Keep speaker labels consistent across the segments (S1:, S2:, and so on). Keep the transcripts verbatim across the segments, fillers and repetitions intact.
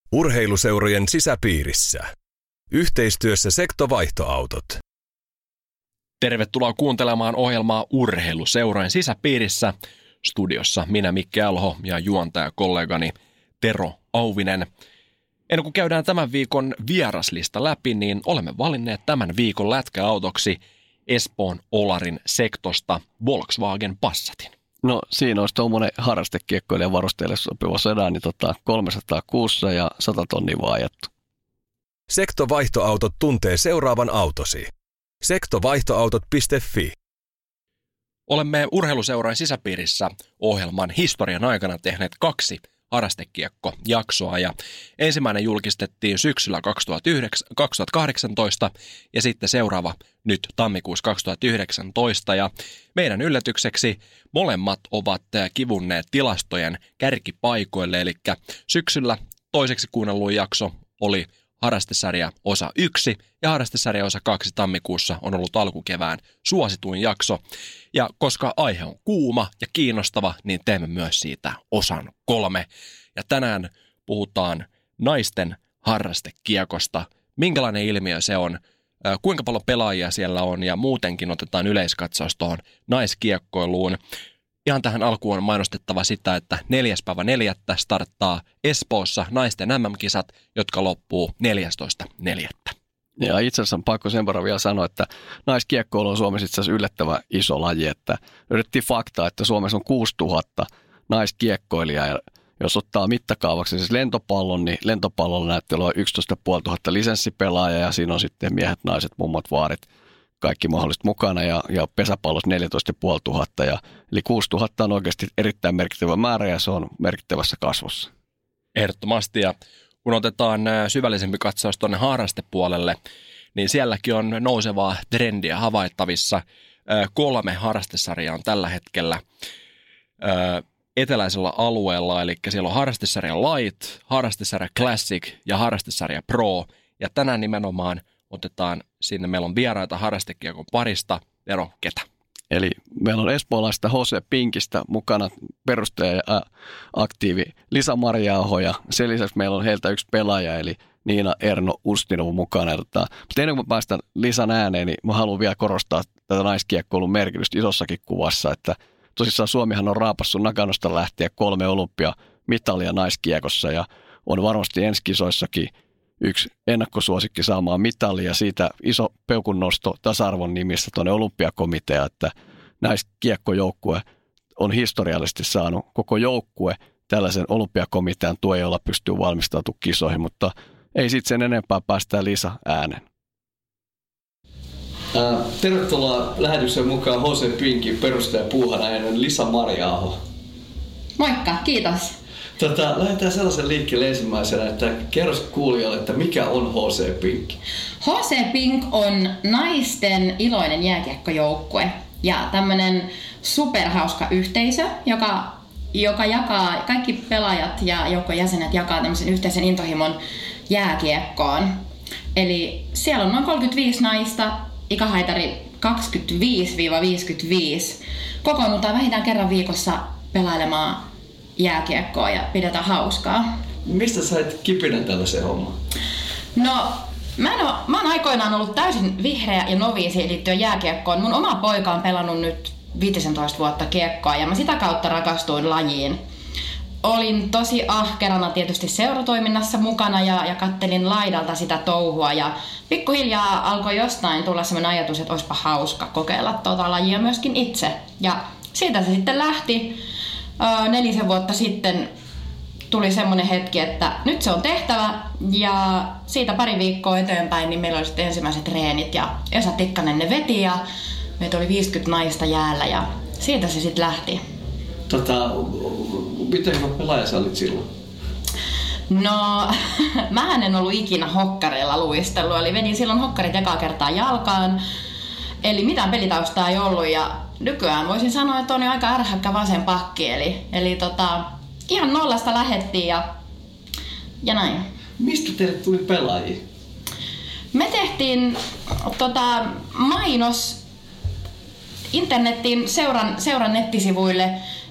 S1: Urheiluseurojen sisäpiirissä. Yhteistyössä Sekto-vaihtoautot.
S2: Tervetuloa kuuntelemaan ohjelmaa Urheiluseurojen sisäpiirissä. Studiossa minä Mikki Alho ja juontajakollegani Tero Auvinen. Ennen kuin käydään tämän viikon vieraslista läpi, niin olemme valinneet tämän viikon lätkäautoksi Espoon Olarin Sektosta Volkswagen Passatin.
S3: No siinä olisi tuommoinen harrastekiekkoilijan varusteille sopiva sedan, niin tota kolmesataa kuussa ja sata tonnia vaan ajettu.
S1: Sekto-vaihtoautot tuntee seuraavan autosi. sektovaihtoautot piste fi.
S2: Olemme Urheiluseurojen sisäpiirissä ohjelman historian aikana tehneet kaksi harrastekiekko-jaksoa ja ensimmäinen julkistettiin syksyllä kaksituhattakahdeksantoista ja sitten seuraava nyt tammikuussa kaksituhattayhdeksäntoista ja meidän yllätykseksi molemmat ovat kivunneet tilastojen kärkipaikoille, eli syksyllä toiseksi kuunnelluin jakso oli harrastesarja osa yksi ja harrastesarja osa kaksi tammikuussa on ollut alkukevään suosituin jakso. Ja koska aihe on kuuma ja kiinnostava, niin teemme myös siitä osan kolme. Ja tänään puhutaan naisten harrastekiekosta. Minkälainen ilmiö se on, kuinka paljon pelaajia siellä on ja muutenkin otetaan yleiskatsaus tuohon naiskiekkoiluun. Ihan tähän alkuun on mainostettava sitä, että neljäs päivä neljättä starttaa Espoossa naisten M M-kisat, jotka loppuu neljästoista neljättä.
S3: Ja itse asiassa on pakko sen verran vielä sanoa, että naiskiekkoilu on Suomessa itse asiassa yllättävän iso laji, että löydettiin faktaa, että Suomessa on kuusituhatta naiskiekkoilijaa, ja jos ottaa mittakaavaksi siis lentopallon, niin lentopallolla näyttää olevan yksitoista tuhatta viisisataa lisenssipelaajaa, ja siinä on sitten miehet, naiset, mummat, vaarit, kaikki mahdolliset mukana, ja, ja pesäpallossa neljätoista tuhatta viisisataa, ja eli kuusituhatta on oikeasti erittäin merkittävä määrä, ja se on merkittävässä kasvussa.
S2: Ehdottomasti, ja kun otetaan syvällisempi katsaus tuonne harrastepuolelle, niin sielläkin on nousevaa trendiä havaittavissa. Kolme harrastesarjaa on tällä hetkellä eteläisellä alueella, eli siellä on harrastesarja Light, harrastesarja Classic ja harrastesarja Pro, ja tänään nimenomaan otetaan sinne, meillä on vieraita harrastekiekon parista. Vero, ketä?
S3: Eli meillä on espoolaista Jose Pinkistä mukana perustaja ja aktiivi Lisa Marja-aho, ja sen lisäksi meillä on heiltä yksi pelaaja, eli Niina Erno Ustinov mukana. Mutta ennen kuin mä päästän Lisan ääneen, niin mä haluan vielä korostaa tätä naiskiekkoilun merkitystä isossakin kuvassa, että tosissaan Suomihan on raapassut Naganosta lähtien kolme olympiamitalia naiskiekossa, ja on varmasti ensi kisoissakin yksi ennakkosuosikki saamaan mitalia, ja siitä iso peukunnosto tasa-arvon nimissä tuonne olympiakomitea, että naiskiekkojoukkue on historiallisesti saanut koko joukkue tällaisen olympiakomitean tuen, jolla pystyy valmistautumaan kisoihin, mutta ei sitten sen enempää, päästään Lisa äänen. Äh, tervetuloa lähetyksen mukaan Jose Pinkin perustaja puuhanainen Lisa Marja-aho.
S4: Moikka, kiitos.
S3: Tota, lähdetään sellaisen liikkeelle ensimmäisenä, että kerro kuulijoille, että mikä on Jose Pink?
S4: Jose Pink on naisten iloinen jääkiekkojoukkue ja tämmöinen superhauska yhteisö, joka, joka jakaa, kaikki pelaajat ja joukkojen jäsenet jakaa tämmöisen yhteisen intohimon jääkiekkoon. Eli siellä on noin kolmekymmentäviisi naista, ikähaitari kaksikymmentäviisi viisikymmentäviisi. Kokoonnutaan vähintään kerran viikossa pelailemaan jääkiekkoa ja pidetään hauskaa.
S3: Mistä sait kipinän tällaiseen hommaan?
S4: No, mä, en oo, mä oon aikoinaan ollut täysin vihreä ja noviisi liittyen jääkiekkoon. Mun oma poika on pelannut nyt viisitoista vuotta kiekkoa ja mä sitä kautta rakastuin lajiin. Olin tosi ahkerana tietysti seuratoiminnassa mukana ja, ja kattelin laidalta sitä touhua. Ja pikkuhiljaa alkoi jostain tulla sellainen ajatus, että olisipa hauska kokeilla tuota lajia myöskin itse. Ja siitä se sitten lähti. Nelisen vuotta sitten tuli semmoinen hetki, että nyt se on tehtävä, ja siitä pari viikkoa eteenpäin niin meillä oli sitten ensimmäiset treenit ja Esa Tikkanen ne veti ja meitä oli viisikymmentä naista jäällä ja siitä se sitten lähti.
S3: Tota, miten hyvä pelaaja sä olit silloin?
S4: No, mähän en ollut ikinä hokkareilla luistellut, eli vedin silloin hokkarit ekaa kertaa jalkaan, eli mitään pelitaustaa ei ollut ja nykyään voisin sanoa, että on jo aika ärhäkkä vasen pakki, eli, eli tota, ihan nollasta lähettiin ja, ja näin.
S3: Mistä teille tuli pelaajia?
S4: Me tehtiin tota, mainos internettiin seuran, seuran nettisivuille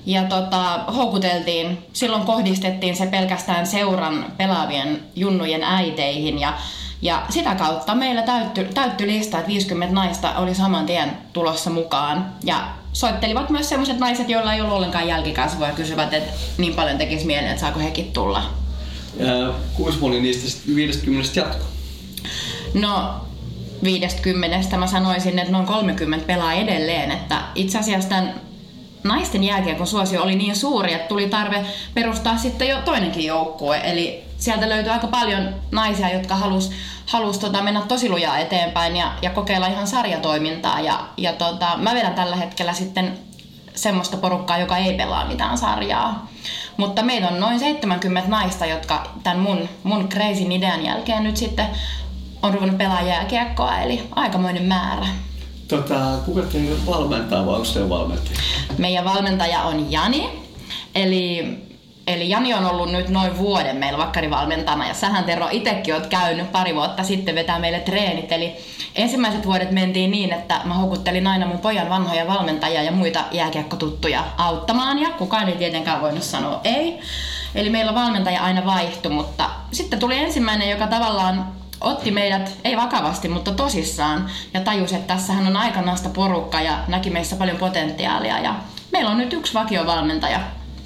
S4: ja tota, houkuteltiin, silloin kohdistettiin se pelkästään seuran pelaavien junnujen äiteihin ja, ja sitä kautta meillä täytty, täytty lista, että viisikymmentä naista oli saman tien tulossa mukaan ja soittelivat myös sellaiset naiset, joilla ei ollut ollenkaan jälkikasvua ja kysyvät, että niin paljon tekisi mieleen, että saako hekin tulla.
S3: Ja kuinka moni niistä viisikymmentä jatko?
S4: No viisikymmentä mä sanoisin, että noin kolmekymmentä pelaa edelleen, että itse asiassa tämän naisten jääkiekon suosio oli niin suuri, että tuli tarve perustaa sitten jo toinenkin joukkue. Eli sieltä löytyi aika paljon naisia, jotka halus, halus tota, mennä tosi lujaa eteenpäin ja, ja kokeilla ihan sarjatoimintaa. Ja, ja tota, mä vedän tällä hetkellä sitten semmoista porukkaa, joka ei pelaa mitään sarjaa. Mutta meitä on noin seitsemänkymmentä naista, jotka tämän mun, mun crazyn idean jälkeen nyt sitten on ruvennut pelaa jääkiekkoa, eli aikamoinen määrä.
S3: Tota, kuka teidän valmentaa vai onko teidän valmentaja?
S4: Meidän valmentaja on Jani, eli, eli Jani on ollut nyt noin vuoden meillä vakkarivalmentajana ja sähän Tero itsekin oot käynyt pari vuotta sitten vetää meille treenit, eli ensimmäiset vuodet mentiin niin, että mä houkuttelin aina mun pojan vanhoja valmentajia ja muita jääkiekkotuttuja auttamaan ja kukaan ei tietenkään voinut sanoa ei. Eli meillä valmentaja aina vaihtui, mutta sitten tuli ensimmäinen, joka tavallaan otti meidät, ei vakavasti, mutta tosissaan ja tajusi, että tässähän on aikanaista porukka ja näki meissä paljon potentiaalia ja meillä on nyt yksi vakiovalmentaja.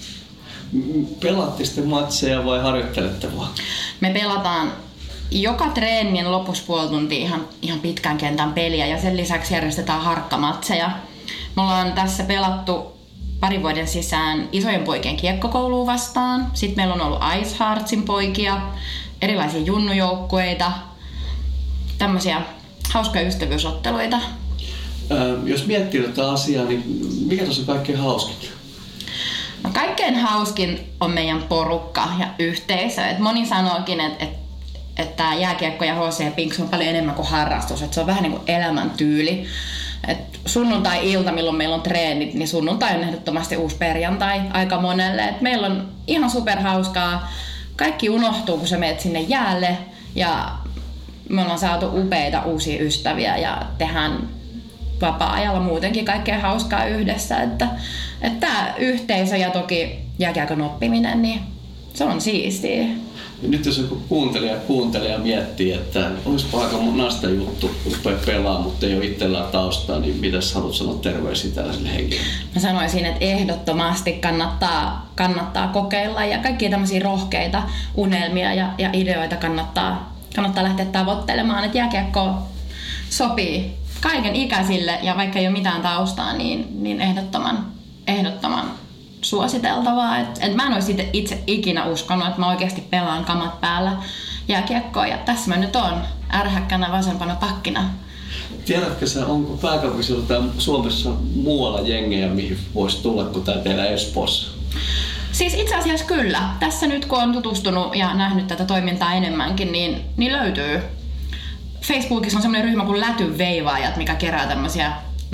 S3: Pelaatte sitten matseja vai harjoittelette vaan?
S4: Me pelataan joka treenin lopussa puoli tuntia ihan, ihan pitkän kentän peliä ja sen lisäksi järjestetään harkkamatseja. Me ollaan tässä pelattu parin vuoden sisään isojen poikien kiekkokouluun vastaan. Sitten meillä on ollut Ice Heartsin poikia, erilaisia junnujoukkueita, tämmöisiä hauskoja ystävyysotteluita.
S3: Öö, jos miettii tätä asiaa, niin mikä tuossa on kaikkein hauskin?
S4: No, kaikkein hauskin on meidän porukka ja yhteisö. Et moni sanookin, että et, et tämä jääkiekko ja H C Pinks on paljon enemmän kuin harrastus. Et se on vähän niin kuin elämäntyyli. Et sunnuntai-ilta, milloin meillä on treenit, niin sunnuntai on ehdottomasti uusi perjantai aika monelle. Et meillä on ihan superhauskaa. Kaikki unohtuu, kun sä menet sinne jäälle ja me ollaan saatu upeita uusia ystäviä ja tehdään vapaa-ajalla muutenkin kaikkea hauskaa yhdessä. Että, että tämä yhteisö ja toki jääkiekon oppiminen, niin se on siistiä.
S3: Nyt jos joku kuuntelija, kuuntelija miettii, että olisipa aika nasta juttu rupea pelaa, mutta ei ole itsellään taustaa, niin mitäs haluat sanoa terveisiä tällaiselle henkilölle?
S4: Mä sanoisin, että ehdottomasti kannattaa, kannattaa kokeilla ja kaikkia tämmöisiä rohkeita unelmia ja, ja ideoita kannattaa, kannattaa lähteä tavoittelemaan. Että jääkiekko sopii kaiken ikäisille ja vaikka ei ole mitään taustaa, niin, niin ehdottoman, ehdottoman suositeltavaa. Et, et mä en olisi itse, itse ikinä uskonut, että mä oikeasti pelaan kamat päällä jääkiekkoa ja tässä mä nyt oon ärhäkkänä vasempana pakkina.
S3: Tiedätkö sä, onko pääkaupunkiseudulla tai Suomessa muualla jengejä, mihin voisi tulla kuin tää teillä Espoossa?
S4: Siis itse asiassa kyllä. Tässä nyt kun on tutustunut ja nähnyt tätä toimintaa enemmänkin, niin, niin löytyy. Facebookissa on semmoinen ryhmä kuin Lätyn veivaajat, mikä kerää tämmöisiä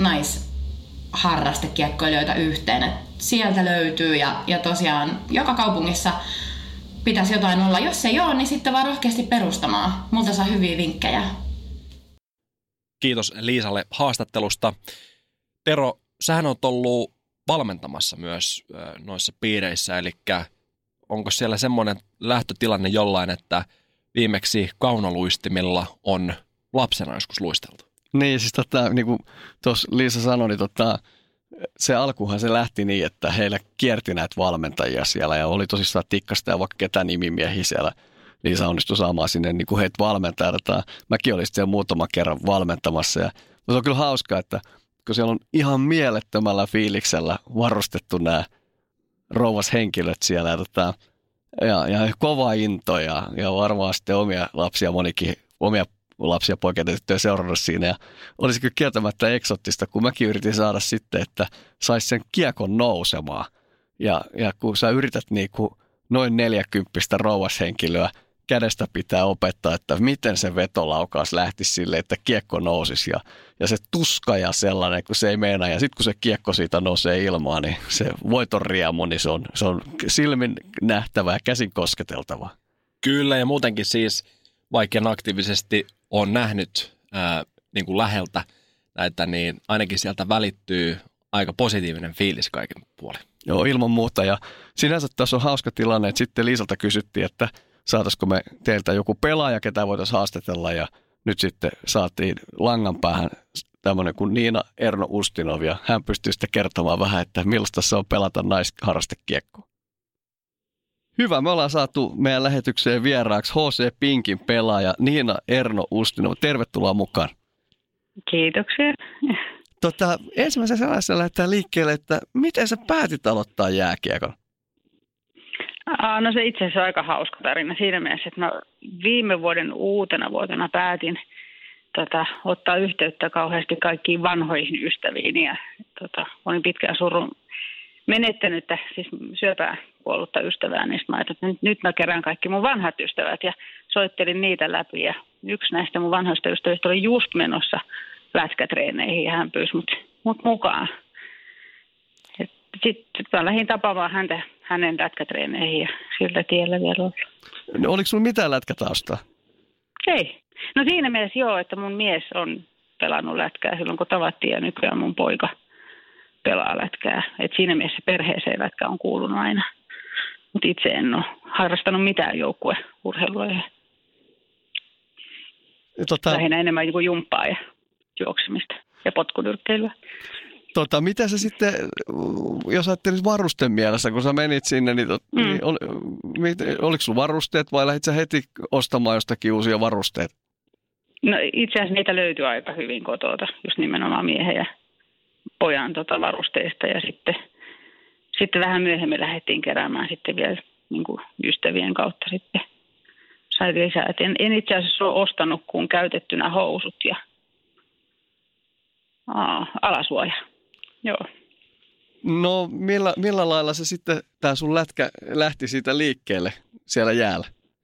S4: naisharrastekiekkoilijoita yhteen. Et sieltä löytyy ja, ja tosiaan joka kaupungissa pitäisi jotain olla. Jos ei ole, niin sitten vaan rohkeasti perustamaan. Multa saa hyviä vinkkejä.
S2: Kiitos Liisalle haastattelusta. Tero, sähän oot ollut valmentamassa myös noissa piireissä, eli onko siellä semmoinen lähtötilanne jollain, että viimeksi kaunoluistimilla on lapsena joskus luisteltu?
S3: Niin, siis tota, niin kuin tuossa Liisa sanoi, niin tota, se alkuhan se lähti niin, että heillä kierti näitä valmentajia siellä ja oli tosissaan tikkasta ja vaikka ketä nimimiehiä siellä. Liisa onnistui saamaan sinne niin kuin heitä valmentajia. Mäkin olin siellä muutaman kerran valmentamassa. Ja, mutta se on kyllä hauskaa, että kun siellä on ihan mielettömällä fiiliksellä varustettu nämä rouvashenkilöt siellä. Ja, tota, ja, ja kova into ja, ja varmaan sitten omia lapsia, monikin omia lapsia poikia tyttöjä seurannut siinä. Ja olisi kyllä kieltämättä eksottista, kun mäkin yritin saada sitten, että saisi sen kiekon nousemaan. Ja, ja kun sä yrität niin kuin noin neljäkymppistä rouvashenkilöä kädestä pitää opettaa, että miten se vetolaukaus lähtisi sille, että kiekko nousisi. Ja, ja se tuska ja sellainen, kun se ei meinaa. Ja sitten kun se kiekko siitä nousee ilmaan, niin se voiton riemu, niin se on, se on silmin nähtävää ja käsin kosketeltavaa.
S2: Kyllä, ja muutenkin siis vaikka aktiivisesti on nähnyt ää, niin kuin läheltä näitä, niin ainakin sieltä välittyy aika positiivinen fiilis kaiken puolin.
S3: Joo, ilman muuta. Ja sinänsä tässä on hauska tilanne, että sitten Liisalta kysyttiin, että saataisiko me teiltä joku pelaaja, ketä voitaisiin haastatella. Ja nyt sitten saatiin langan päähän tämmöinen kuin Niina Erno Ustinov. Ja hän pystyy sitten kertomaan vähän, että millaista se on pelata naisharrastekiekkoa. Hyvä, me ollaan saatu meidän lähetykseen vieraaksi H C Pinkin pelaaja Niina Erno Ustinov. Tervetuloa mukaan.
S5: Kiitoksia.
S3: Tota, ensimmäisen sellaisen lähdetään liikkeelle, että miten sä päätit aloittaa jääkiekon?
S5: Aa, no se itse asiassa on aika hauska tarina siinä mielessä, että mä viime vuoden uutena vuotena päätin tota, ottaa yhteyttä kauheasti kaikkiin vanhoihin ystäviin ja tota, olin pitkään surun menettänyttä, siis syöpää kuollutta ystävää, niin mä ajattelin, että nyt, nyt mä kerään kaikki mun vanhat ystävät ja soittelin niitä läpi ja yksi näistä mun vanhoista ystävistä oli just menossa lätkätreeneihin ja hän pyysi mut, mut mukaan. Sitten mä lähdin tapaamaan häntä hänen lätkätreeneihin ja siltä tiellä vielä ollut.
S3: No, oliko sulla mitään lätkätaustaa?
S5: Ei. No siinä mielessä joo, että mun mies on pelannut lätkää silloin kun tavattiin ja nykyään mun poika pelaa lätkää. Et siinä mielessä perheeseen lätkä on kuulunut aina. Mutta itse en ole harrastanut mitään joukkueurheilua. Tota... Lähinnä enemmän kuin jumppaa ja juoksemista ja potkunyrkkeilyä.
S3: Tota, mitä sä sitten, jos ajattelit varusten mielessä, kun sä menit sinne, niin, tot, mm. niin ol, mit, oliko sulla varusteet vai lähdit sä heti ostamaan jostakin uusia varusteita?
S5: No itse asiassa niitä löytyy aika hyvin kotota, just nimenomaan miehen ja pojan tota, varusteista ja sitten, sitten vähän myöhemmin lähdettiin keräämään sitten vielä niin kuin ystävien kautta sitten sai lisää. Et en, en itse asiassa ole ostanut kuin käytettynä housut ja aa, alasuoja. Joo.
S3: No millä, millä lailla se sitten, tämä sun lätkä lähti siitä liikkeelle siellä jäällä?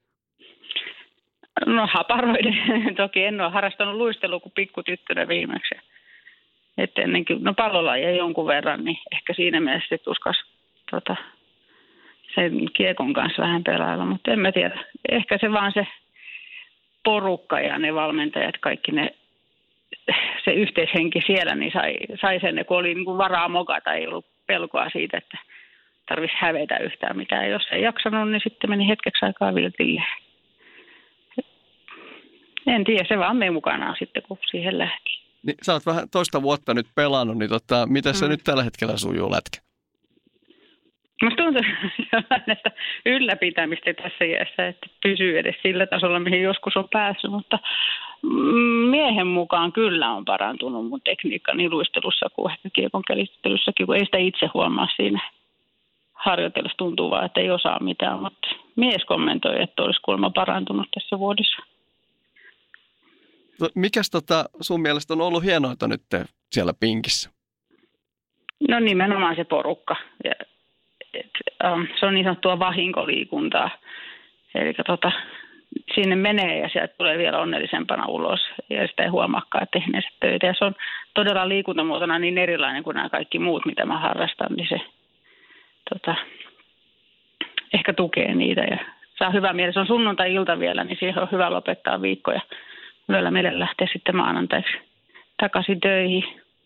S5: No haparoiden. Toki en ole harrastanut luistelua kuin pikkutyttönä viimeksi. Että ennenkin, no pallolajia jonkun verran, niin ehkä siinä mielessä sitten uskas tota, sen kiekon kanssa vähän pelailla. Mutta en mä tiedä. Ehkä se vaan se porukka ja ne valmentajat, kaikki ne se yhteishenki siellä, niin sai, sai sen, kun oli niin kuin varaa mokata, ei ollut pelkoa siitä, että tarvitsisi hävetä yhtään mitään. Jos ei jaksanut, niin sitten meni hetkeksi aikaa viltille. En tiedä, se vaan meni mukanaan sitten, kun siihen lähti.
S3: Niin, sä oot vähän toista vuotta nyt pelannut, niin tota, miten se mm. nyt tällä hetkellä sujuu lätkä?
S5: Musta tuntuu että ylläpitämistä tässä iässä, että pysyy edes sillä tasolla, mihin joskus on päässyt, mutta miehen mukaan kyllä on parantunut mun tekniikka niin luistelussa kuin ehkä kiekon kelittelyssäkin, kun ei sitä itse huomaa siinä harjoitellessa. Tuntuu vaan, että ei osaa mitään, mutta mies kommentoi, että olisi kuulemma parantunut tässä vuodessa.
S3: No, mikäs tota sun mielestä on ollut hienointa nyt siellä Pinkissä?
S5: No nimenomaan se porukka. Ja, et, um, se on niin sanottua vahinkoliikuntaa. Eli tota, sinne menee ja sieltä tulee vielä onnellisempana ulos. Ja sitä ei huomaakaan tehneensä töitä. Ja se on todella liikuntamuotona niin erilainen kuin nämä kaikki muut, mitä mä harrastan. Niin se tota, ehkä tukee niitä ja saa hyvää mieltä. Se on sunnuntai-ilta vielä, niin siihen on hyvä lopettaa viikkoja. Yöllä meille lähtee sitten maanantaiksi takaisin töihin.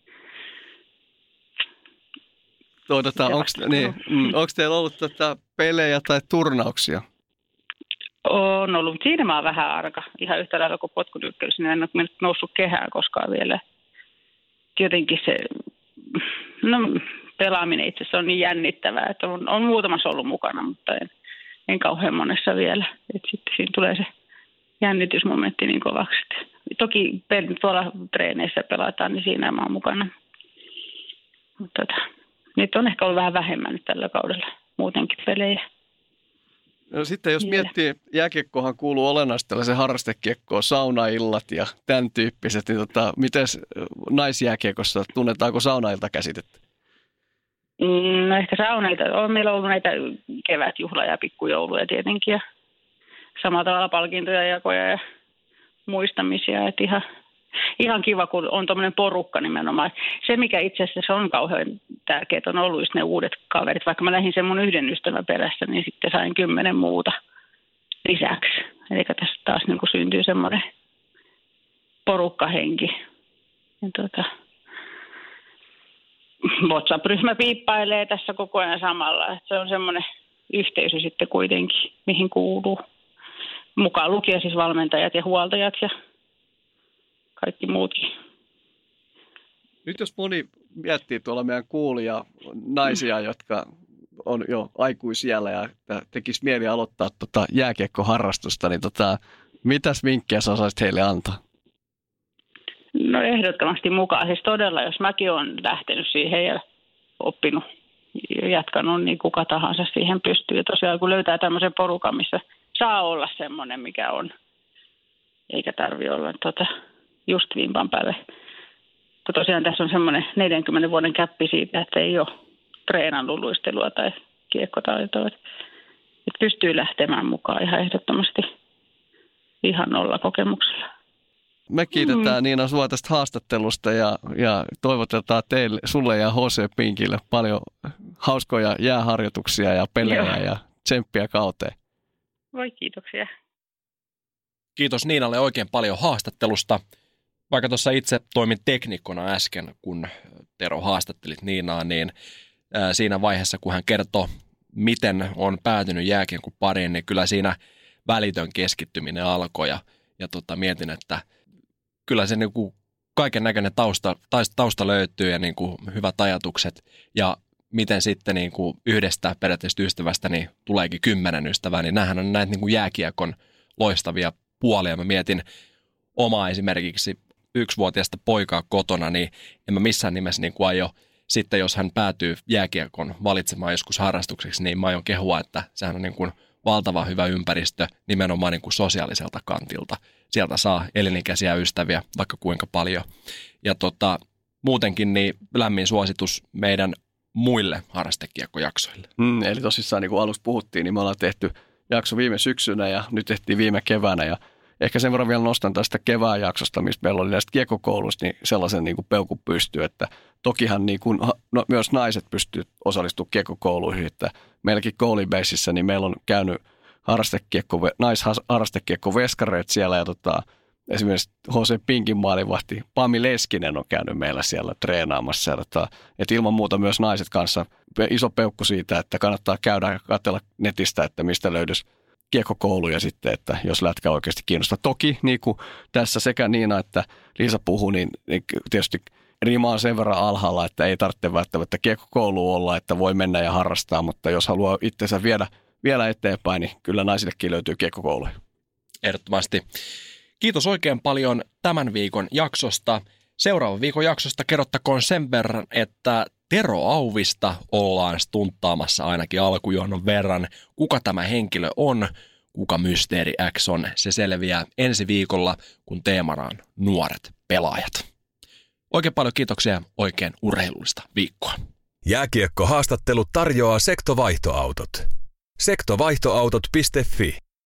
S3: Tota, onko niin, mm, teillä ollut tota pelejä tai turnauksia?
S5: On ollut, mutta siinä mä oon vähän arka. Ihan yhtä lailla kuin potkunyrkkeilyssä, niin en ole noussut kehään koskaan vielä. Jotenkin se no, pelaaminen itse asiassa on niin jännittävää, että on, on muutamassa ollut mukana, mutta en, en kauhean monessa vielä. Et sitten siinä tulee se jännitysmomentti niin kovaksi. Toki tuolla treeneissä pelataan, niin siinä mä oon mukana. Mutta tota, nyt on ehkä ollut vähän vähemmän nyt tällä kaudella muutenkin pelejä.
S3: No sitten jos miettii, jääkiekkohan kuuluu olennaisesti tällaisen harrastekiekkoon, saunaillat ja tämän tyyppiset, niin tota, miten naisjääkiekossa, tunnetaanko saunailta käsitettä?
S5: No ehkä saunailta, on meillä ollut näitä kevätjuhla- ja pikkujouluja tietenkin ja samalla tavalla palkintoja, jakoja ja muistamisia, että ihan, ihan kiva, kun on tuommoinen porukka nimenomaan. Se, mikä itse asiassa on kauhean tärkeää, on ollut just ne uudet kaverit. Vaikka mä lähdin sen mun yhden ystävän perässä, niin sitten sain kymmenen muuta lisäksi. Eli tässä taas niin kuin syntyy semmoinen porukkahenki. Ja tuota, WhatsApp-ryhmä piippailee tässä koko ajan samalla. Että se on semmoinen yhteisö sitten kuitenkin, mihin kuuluu. Mukaan lukien siis valmentajat ja huoltajat ja kaikki muutkin.
S3: Nyt jos moni miettii tuolla meidän kuulia naisia, jotka on jo aikuisiällä ja tekisi mieli aloittaa tota jääkiekkoharrastusta, niin tota, mitäs vinkkejä sä osaisit heille antaa?
S5: No ehdottomasti mukaan. Siis todella, jos mäkin olen lähtenyt siihen ja oppinut ja jatkanut, niin kuka tahansa siihen pystyy. Ja tosiaan kun löytää tämmöisen porukan, missä saa olla semmoinen, mikä on, eikä tarvitse olla tota, just vimpan päälle. Mutta tosiaan tässä on semmoinen neljänkymmenen vuoden käppi siitä, että ei ole treenannut luistelua tai kiekkotaitoa. Että pystyy lähtemään mukaan ihan ehdottomasti ihan nolla kokemuksella.
S3: Me kiitetään mm. Niina sua tästä haastattelusta ja, ja toivotetaan teille, sulle ja H C Pinkille paljon hauskoja jääharjoituksia ja pelejä Joo. ja tsemppiä kauteen.
S5: Voi kiitoksia.
S2: Kiitos Niinalle oikein paljon haastattelusta. Vaikka tuossa itse toimin teknikkona äsken, kun Tero haastattelit Niinaa, niin ää, siinä vaiheessa, kun hän kertoi, miten on päätynyt jääkiekon pariin, niin kyllä siinä välitön keskittyminen alkoi ja, ja tota, mietin, että kyllä se niin kuin kaiken näköinen tausta, tausta löytyy ja niin kuin hyvät ajatukset ja miten sitten niin kuin yhdestä periaatteessa ystävästä niin tuleekin kymmenen ystävää, niin näähän on näitä niin kuin jääkiekon loistavia puolia. Mä mietin omaa esimerkiksi yksivuotiaista poikaa kotona, niin en mä missään nimessä niin kuin aio sitten, jos hän päätyy jääkiekon valitsemaan joskus harrastukseksi, niin mä aion kehua, että sehän on niin kuin valtava hyvä ympäristö nimenomaan niin kuin sosiaaliselta kantilta. Sieltä saa elinikäisiä ystäviä vaikka kuinka paljon. Ja tota, muutenkin niin lämmin suositus meidän muille harrastekiekkojaksoille.
S3: Mm, eli tosissaan niin kuin alussa puhuttiin, niin me ollaan tehty jakso viime syksynä ja nyt tehtiin viime keväänä. Ja ehkä sen verran vielä nostan tästä kevään jaksosta, missä meillä oli näistä kiekkokouluista, niin sellaisen niin kuin peukun pystyy, että tokihan niin kuin, no, myös naiset pystyy osallistumaan kiekkokouluihin, että meilläkin Goalie-Basessa, niin meillä on käynyt harrastekiekko, naisharrastekiekko-veskareet siellä ja tota, esimerkiksi H C Pinkin maalivahti Pami Leskinen on käynyt meillä siellä treenaamassa. Ja tota, että ilman muuta myös naiset kanssa iso peukku siitä, että kannattaa käydä ja katsella netistä, että mistä löydyisi kiekkokouluja sitten, että jos lätkä oikeasti kiinnostaa. Toki niin kuin tässä sekä Niina että Liisa puhuu, niin, niin tietysti rima on sen verran alhaalla, että ei tarvitse välttämättä kiekkokouluun olla, että voi mennä ja harrastaa, mutta jos haluaa itsensä viedä vielä eteenpäin, niin kyllä naisillekin löytyy kiekkokouluja.
S2: Ehdottomasti. Kiitos oikein paljon tämän viikon jaksosta. Seuraavan viikon jaksosta kerrottakoon sen verran, että Tero Auvista ollaan stunttaamassa ainakin alkujohnon verran. Kuka tämä henkilö on, kuka Mysteeri X on, se selviää ensi viikolla, kun teemana on nuoret pelaajat. Oikein paljon kiitoksia, oikein urheilullista viikkoa.
S1: Jääkiekko-haastattelut tarjoaa Sekto Vaihtoautot. sektovaihtoautot piste fi